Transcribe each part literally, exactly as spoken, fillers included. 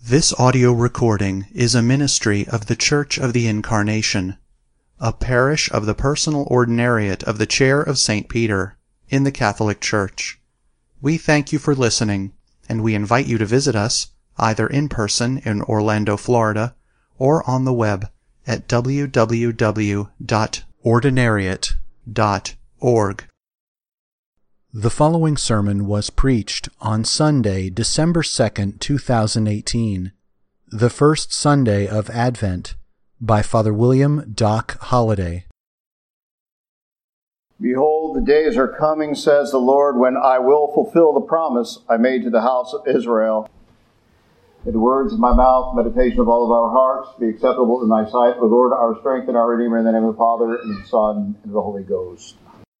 This audio recording is a ministry of the Church of the Incarnation, a parish of the Personal Ordinariate of the Chair of Saint Peter, in the Catholic Church. We thank you for listening, and we invite you to visit us, either in person in Orlando, Florida, or on the web at w w w dot ordinariate dot org. The following sermon was preached on Sunday, December second, two thousand eighteen, the first Sunday of Advent, by Father William Doc Holliday. Behold, the days are coming, says the Lord, when I will fulfill the promise I made to the house of Israel. May the words of my mouth, meditation of all of our hearts, be acceptable in thy sight, O Lord, our strength and our Redeemer, in the name of the Father, and the Son, and the Holy Ghost.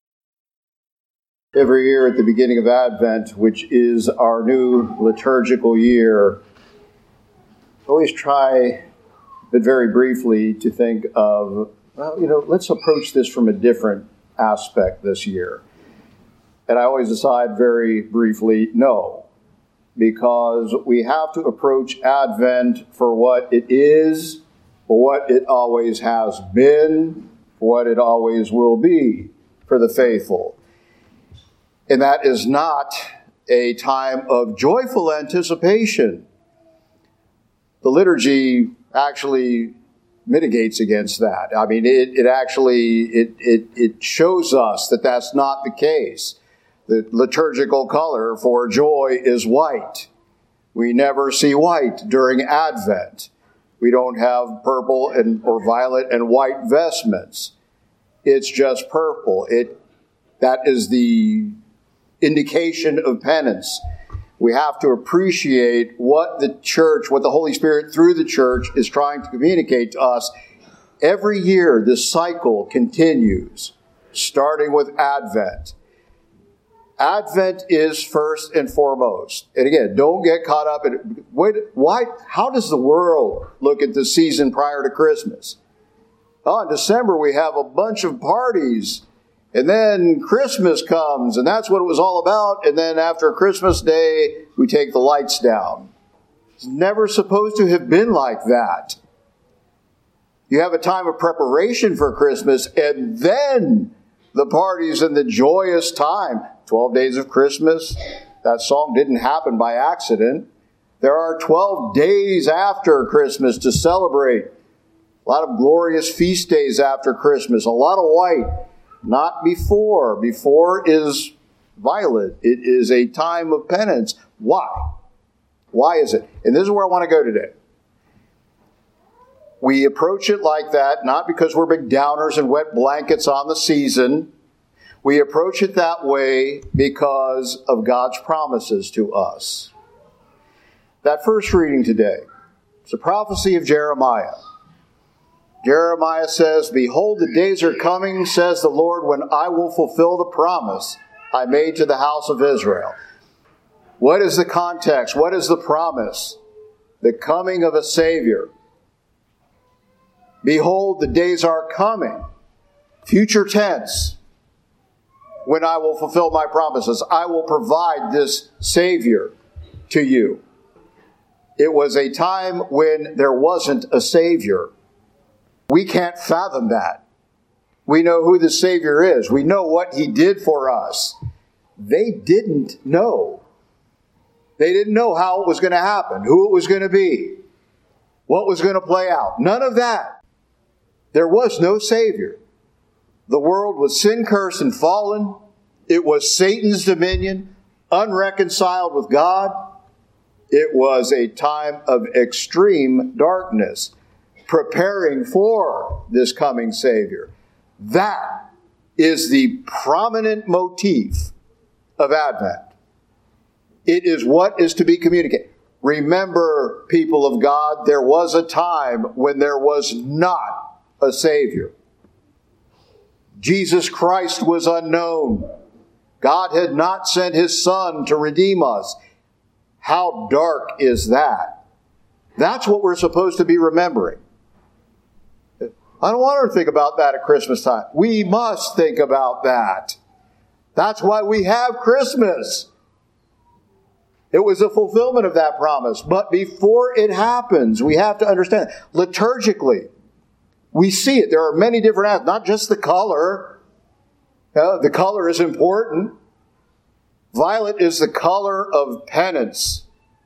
Every year at the beginning of Advent, which is our new liturgical year, I always try, but very briefly, to think of, well, you know, let's approach this from a different aspect this year. And I always decide very briefly, no, because we have to approach Advent for what it is, for what it always has been, for what it always will be for the faithful. And that is not a time of joyful anticipation. The liturgy actually mitigates against that. I mean, it, it actually, it, it, it shows us that that's not the case. The liturgical color for joy is white. We never see white during Advent. We don't have purple and or violet and white vestments. It's just purple. It, that is the indication of penance. We have to appreciate what the church, what the Holy Spirit through the church is trying to communicate to us. Every year, this cycle continues, starting with Advent. Advent is first and foremost. And again, don't get caught up in, wait, why, how does the world look at the season prior to Christmas? Oh, in December, we have a bunch of parties. And then Christmas comes, and that's what it was all about. And then after Christmas Day, we take the lights down. It's never supposed to have been like that. You have a time of preparation for Christmas, and then the parties and the joyous time. Twelve days of Christmas. That song didn't happen by accident. There are twelve days after Christmas to celebrate. A lot of glorious feast days after Christmas. A lot of white. Not before. Before is violet. It is a time of penance. Why? Why is it? And this is where I want to go today. We approach it like that, not because we're big downers and wet blankets on the season. We approach it that way because of God's promises to us. That first reading today is a prophecy of Jeremiah. Jeremiah says, "Behold, the days are coming, says the Lord, when I will fulfill the promise I made to the house of Israel." What is the context? What is the promise? The coming of a Savior. Behold, the days are coming. Future tense. When I will fulfill my promises. I will provide this Savior to you. It was a time when there wasn't a Savior. We can't fathom that. We know who the Savior is. We know what He did for us. They didn't know. They didn't know how it was going to happen, who it was going to be, what was going to play out. None of that. There was no Savior. The world was sin-cursed and fallen. It was Satan's dominion, unreconciled with God. It was a time of extreme darkness, preparing for this coming Savior. That is the prominent motif of Advent. It is what is to be communicated. Remember, people of God, there was a time when there was not a Savior. Jesus Christ was unknown. God had not sent His Son to redeem us. How dark is that? That's what we're supposed to be remembering. I don't want her to think about that at Christmas time. We must think about that. That's why we have Christmas. It was a fulfillment of that promise. But before it happens, we have to understand, liturgically, we see it. There are many different aspects, not just the color. Uh, the color is important. Violet is the color of penance.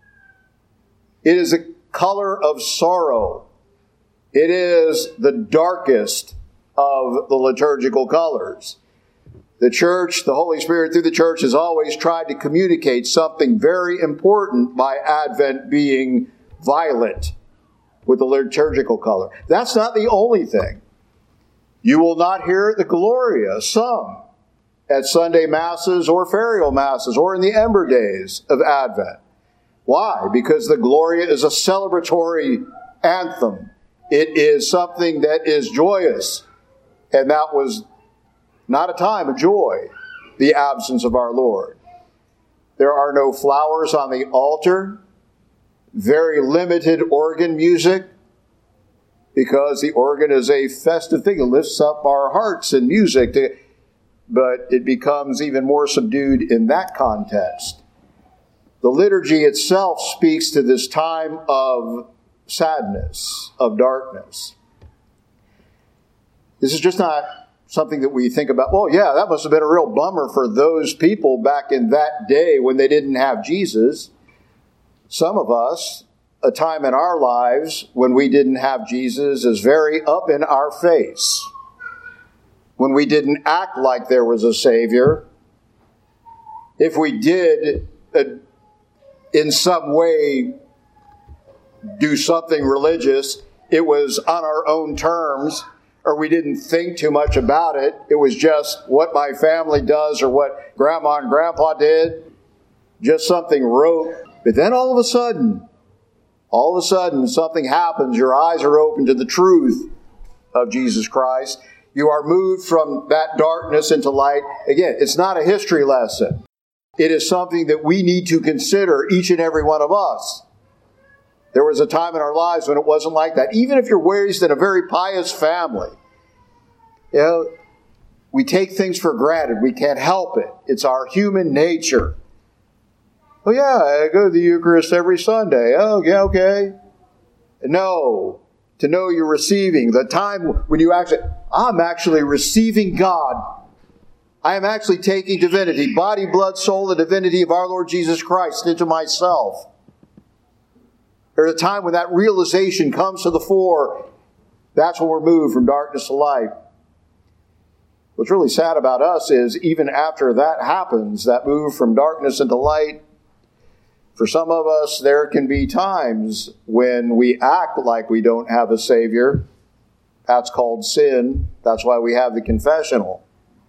It is a color of sorrow. It is the darkest of the liturgical colors. The church, the Holy Spirit through the church, has always tried to communicate something very important by Advent being violet with the liturgical color. That's not the only thing. You will not hear the Gloria sung at Sunday Masses or Ferial Masses or in the Ember Days of Advent. Why? Because the Gloria is a celebratory anthem. It is something that is joyous. And that was not a time of joy, the absence of our Lord. There are no flowers on the altar. Very limited organ music, because the organ is a festive thing. It lifts up our hearts in music, to, but it becomes even more subdued in that context. The liturgy itself speaks to this time of sadness, of darkness. This is just not something that we think about, oh yeah, that must have been a real bummer for those people back in that day when they didn't have Jesus. Some of us, a time in our lives when we didn't have Jesus is very up in our face. When we didn't act like there was a Savior. If we did, uh, in some way, do something religious, it was on our own terms, or we didn't think too much about it. It was just what my family does or what Grandma and Grandpa did. Just something rote. But then all of a sudden, all of a sudden something happens. Your eyes are open to the truth of Jesus Christ. You are moved from that darkness into light. Again, it's not a history lesson. It is something that we need to consider, each and every one of us. There was a time in our lives when it wasn't like that. Even if you're raised in a very pious family, you know, we take things for granted. We can't help it. It's our human nature. Oh yeah, I go to the Eucharist every Sunday. Oh, yeah, okay. No, to know you're receiving. The time when you actually, I'm actually receiving God. I am actually taking divinity, body, blood, soul, the divinity of our Lord Jesus Christ into myself. There's a time when that realization comes to the fore. That's when we're moved from darkness to light. What's really sad about us is even after that happens, that move from darkness into light, for some of us, there can be times when we act like we don't have a Savior. That's called sin. That's why we have the confessional.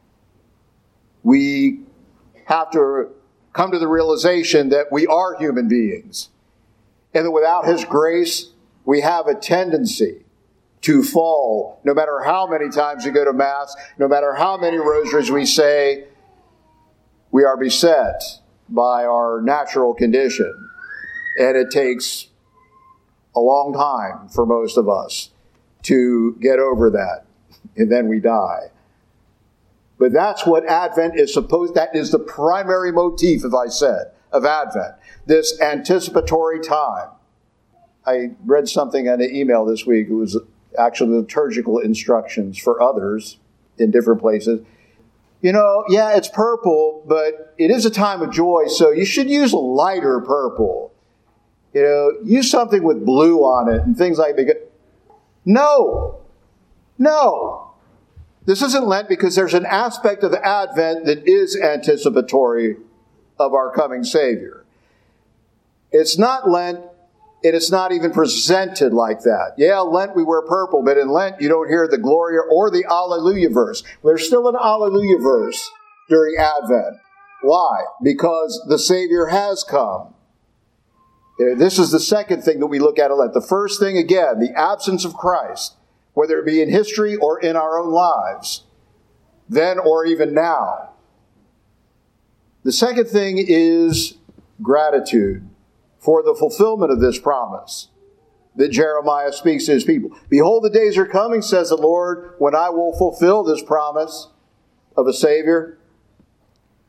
We have to come to the realization that we are human beings. And that without His grace, we have a tendency to fall. No matter how many times we go to Mass, no matter how many rosaries we say, we are beset by our natural condition. And it takes a long time for most of us to get over that. And then we die. But that's what Advent is supposed, that is the primary motif, as I said, of Advent. This anticipatory time. I read something on an email this week. It was actually liturgical instructions for others in different places. You know, yeah, it's purple, but it is a time of joy, so you should use a lighter purple. You know, use something with blue on it and things like that. No. No. This isn't Lent because there's an aspect of Advent that is anticipatory of our coming Savior. It's not Lent, and it's not even presented like that. Yeah, Lent we wear purple, but in Lent you don't hear the Gloria or the Alleluia verse. There's still an Alleluia verse during Advent. Why? Because the Savior has come. This is the second thing that we look at in Lent. The first thing, again, the absence of Christ, whether it be in history or in our own lives, then or even now. The second thing is gratitude for the fulfillment of this promise that Jeremiah speaks to his people. Behold, the days are coming, says the Lord, when I will fulfill this promise of a Savior.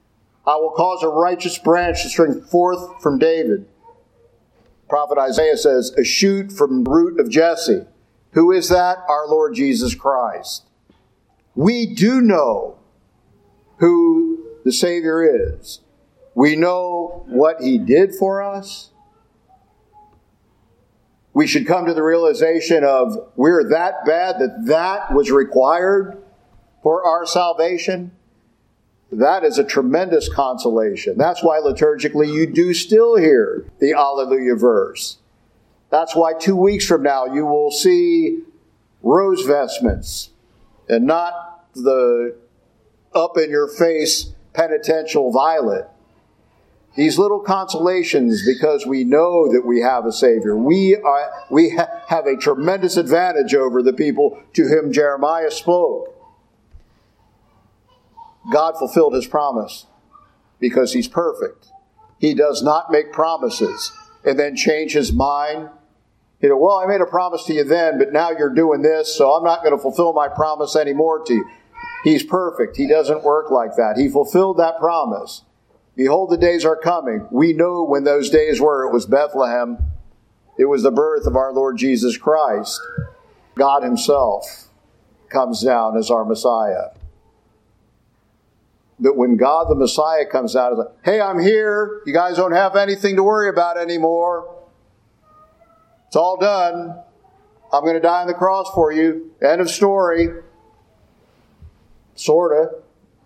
I will cause a righteous branch to spring forth from David. Prophet Isaiah says, a shoot from the root of Jesse. Who is that? Our Lord Jesus Christ. We do know who the Savior is. We know what He did for us. We should come to the realization of we're that bad that that was required for our salvation. That is a tremendous consolation. That's why liturgically you do still hear the Alleluia verse. That's why two weeks from now you will see rose vestments and not the up-in-your-face penitential violet. These little consolations, because we know that we have a Savior. We are, we ha- have a tremendous advantage over the people to whom Jeremiah spoke. God fulfilled His promise because He's perfect. He does not make promises and then change His mind. You know, well, I made a promise to you then, but now you're doing this, so I'm not going to fulfill my promise anymore to you. He's perfect. He doesn't work like that. He fulfilled that promise. Behold, the days are coming. We know when those days were. It was Bethlehem. It was the birth of our Lord Jesus Christ. God Himself comes down as our Messiah. But when God the Messiah comes out, it's like, hey, I'm here. You guys don't have anything to worry about anymore. It's all done. I'm going to die on the cross for you. End of story. Sort of.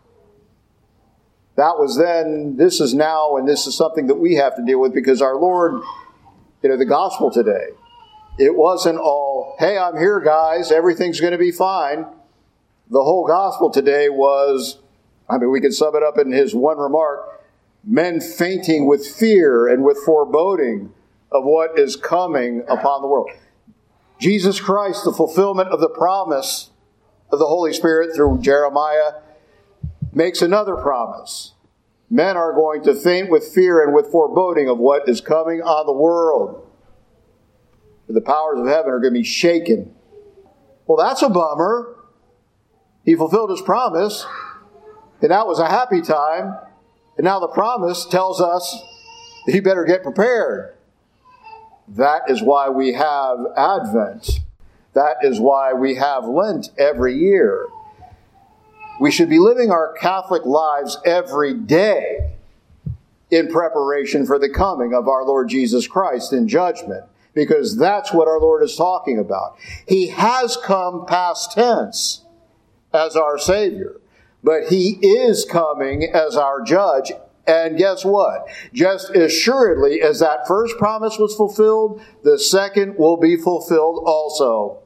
That was then, this is now, and this is something that we have to deal with because our Lord, you know, the gospel today, it wasn't all, hey, I'm here, guys. Everything's going to be fine. The whole gospel today was, I mean, we can sum it up in His one remark, men fainting with fear and with foreboding of what is coming upon the world. Jesus Christ, the fulfillment of the promise of the Holy Spirit through Jeremiah, makes another promise. Men are going to faint with fear and with foreboding of what is coming on the world. The powers of heaven are going to be shaken. Well, that's a bummer. He fulfilled His promise, and that was a happy time. And now the promise tells us that He better get prepared. That is why we have Advent. That is why we have Lent every year. We should be living our Catholic lives every day in preparation for the coming of our Lord Jesus Christ in judgment, because that's what our Lord is talking about. He has come past tense as our Savior, but He is coming as our judge. And guess what? Just as assuredly as that first promise was fulfilled, the second will be fulfilled also.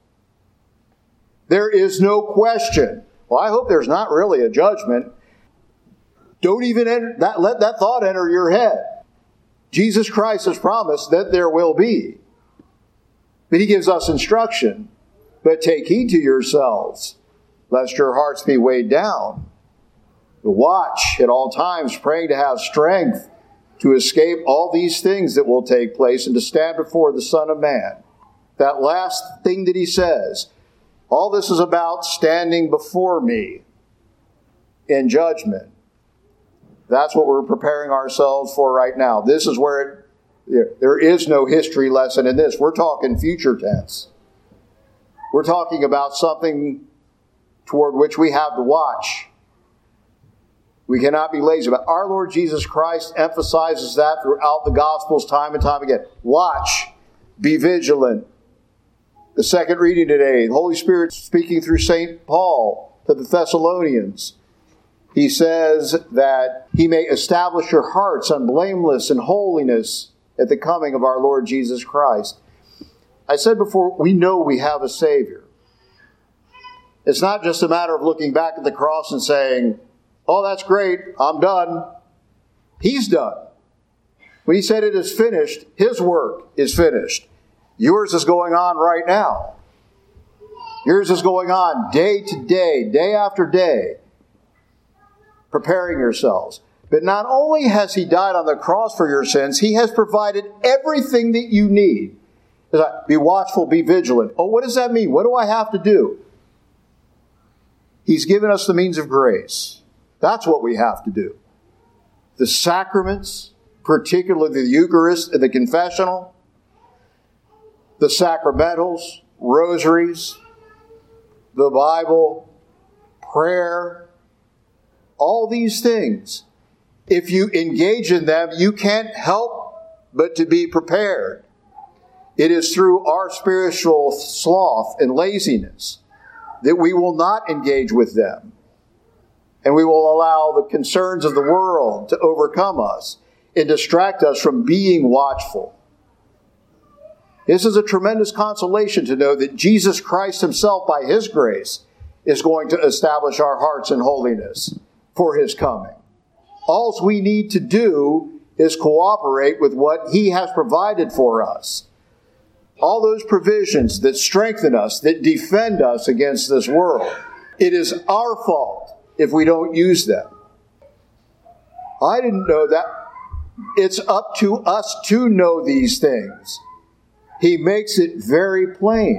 There is no question. Well, I hope there's not really a judgment. Don't even enter, that, let that thought enter your head. Jesus Christ has promised that there will be. But He gives us instruction. But take heed to yourselves, lest your hearts be weighed down. Watch at all times, praying to have strength to escape all these things that will take place and to stand before the Son of Man. That last thing that He says, all this is about standing before me in judgment. That's what we're preparing ourselves for right now. This is where it, there is no history lesson in this. We're talking future tense. We're talking about something toward which we have to watch. We cannot be lazy about it. Our Lord Jesus Christ emphasizes that throughout the Gospels time and time again. Watch. Be vigilant. The second reading today, the Holy Spirit speaking through Saint Paul to the Thessalonians. He says that He may establish your hearts unblameless in holiness at the coming of our Lord Jesus Christ. I said before, we know we have a Savior. It's not just a matter of looking back at the cross and saying, oh, that's great, I'm done. He's done. When He said it is finished, His work is finished. Yours is going on right now. Yours is going on day to day, day after day, preparing yourselves. But not only has He died on the cross for your sins, He has provided everything that you need. Be watchful, be vigilant. Oh, what does that mean? What do I have to do? He's given us the means of grace. That's what we have to do. the sacraments, particularly the Eucharist and the confessional, the sacramentals, rosaries, the Bible, prayer, all these things. If you engage in them, you can't help but to be prepared. It is through our spiritual sloth and laziness that we will not engage with them. And we will allow the concerns of the world to overcome us and distract us from being watchful. This is a tremendous consolation to know that Jesus Christ himself, by his grace, is going to establish our hearts in holiness for his coming. All we need to do is cooperate with what he has provided for us. All those provisions that strengthen us, that defend us against this world. It is our fault if we don't use them. I didn't know that. It's up to us to know these things. He makes it very plain.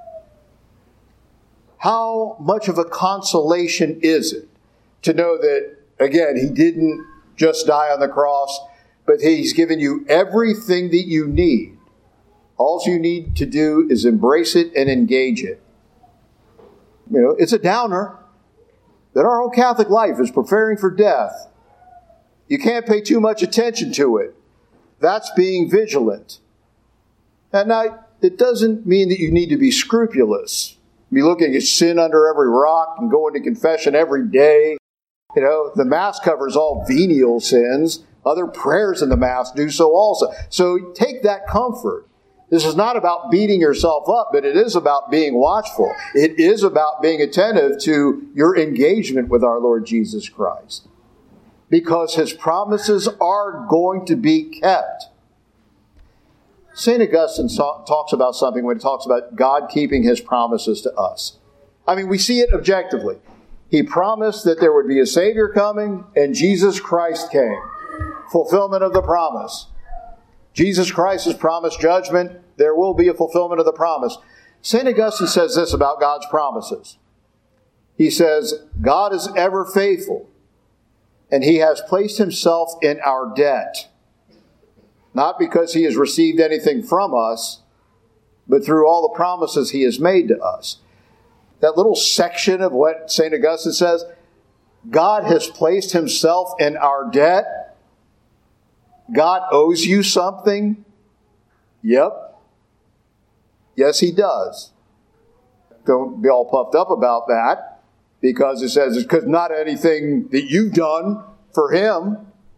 How much of a consolation is it to know that, again, he didn't just die on the cross, but he's given you everything that you need. All you need to do is embrace it and engage it. You know, it's a downer that our whole Catholic life is preparing for death. You can't pay too much attention to it. That's being vigilant. And now, it doesn't mean that you need to be scrupulous. Be looking at sin under every rock and going to confession every day. You know, the Mass covers all venial sins. Other prayers in the Mass do so also. So take that comfort. This is not about beating yourself up, but it is about being watchful. It is about being attentive to your engagement with our Lord Jesus Christ. Because his promises are going to be kept. Saint Augustine talks about something when he talks about God keeping his promises to us. I mean, we see it objectively. He promised that there would be a Savior coming, and Jesus Christ came. Fulfillment of the promise. Jesus Christ has promised judgment. There will be a fulfillment of the promise. Saint Augustine says this about God's promises. He says, God is ever faithful, and he has placed himself in our debt. Not because he has received anything from us, but through all the promises he has made to us. That little section of what Saint Augustine says, God has placed himself in our debt. God owes you something. Yep. Yes, he does. Don't be all puffed up about that, because it says it's because not anything that you've done for him.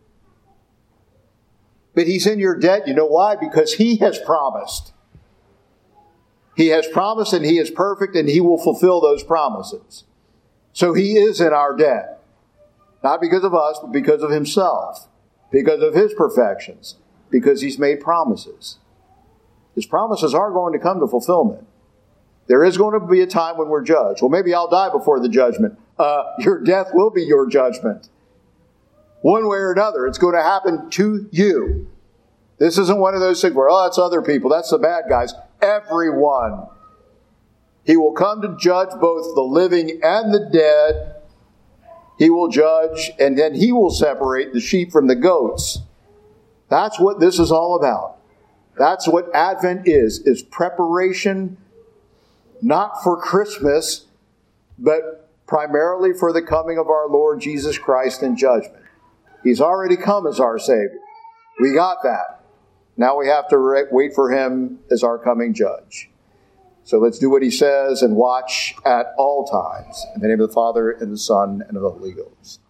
But he's in your debt. You know why? Because he has promised. He has promised, and he is perfect, and he will fulfill those promises. So he is in our debt. Not because of us, but because of himself. Because of his perfections. Because he's made promises. His promises are going to come to fulfillment. There is going to be a time when we're judged. Well, maybe I'll die before the judgment. Uh, your death will be your judgment. One way or another, it's going to happen to you. This isn't one of those things where, oh, that's other people, that's the bad guys. Everyone. He will come to judge both the living and the dead. He will judge, and then he will separate the sheep from the goats. That's what this is all about. That's what Advent is, is preparation, not for Christmas, but primarily for the coming of our Lord Jesus Christ in judgment. He's already come as our Savior. We got that. Now we have to re- wait for him as our coming judge. So let's do what he says and watch at all times. In the name of the Father, and the Son, and of the Holy Ghost.